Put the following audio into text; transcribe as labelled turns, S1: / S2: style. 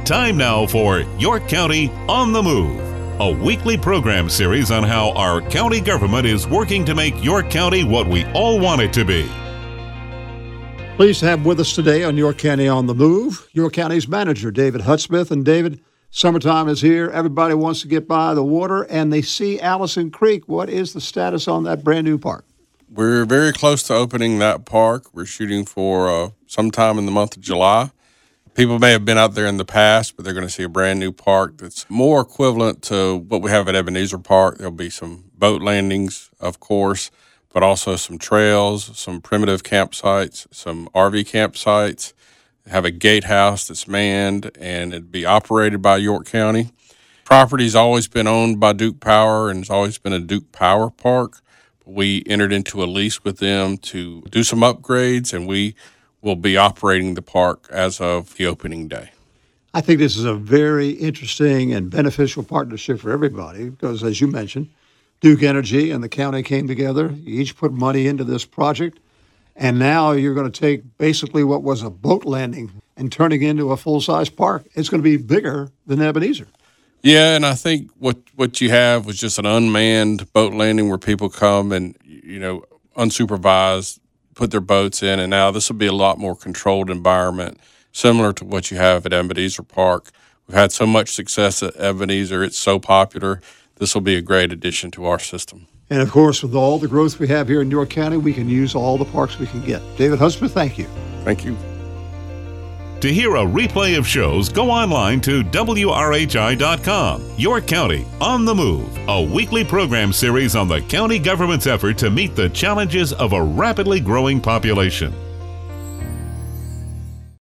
S1: Time now for York County on the Move, a weekly program series on how our county government is working to make York County what we all want it to be.
S2: Pleased to have with us today on York County on the Move, York County's manager, David Hutsmith. And David, summertime is here. Everybody wants to get by the water, and they see Allison Creek. What is the status on that brand new park?
S3: We're very close to opening that park. We're shooting for sometime in the month of July. People may have been out there in the past, but they're going to see a brand new park that's more equivalent to what we have at Ebenezer Park. There'll be some boat landings, of course, but also some trails, some primitive campsites, some RV campsites. Have a gatehouse that's manned, and it'd be operated by York County. Property's always been owned by Duke Power, and it's always been a Duke Power park. We entered into a lease with them to do some upgrades, and we will be operating the park as of the opening day.
S2: I think this is a very interesting and beneficial partnership for everybody because, as you mentioned, Duke Energy and the county came together. You each put money into this project, and now you're going to take basically what was a boat landing and turning it into a full-size park. It's going to be bigger than Ebenezer.
S3: Yeah, and I think what you have was just an unmanned boat landing where people come and, unsupervised, put their boats in, and now this will be a lot more controlled environment, similar to what you have at Ebenezer Park. We've had so much success at Ebenezer. It's so popular. This will be a great addition to our system.
S2: And, of course, with all the growth we have here in York County, we can use all the parks we can get. David Hutsmith, thank you.
S3: Thank you.
S1: To hear a replay of shows, go online to WRHI.com. York County on the Move, a weekly program series on the county government's effort to meet the challenges of a rapidly growing population.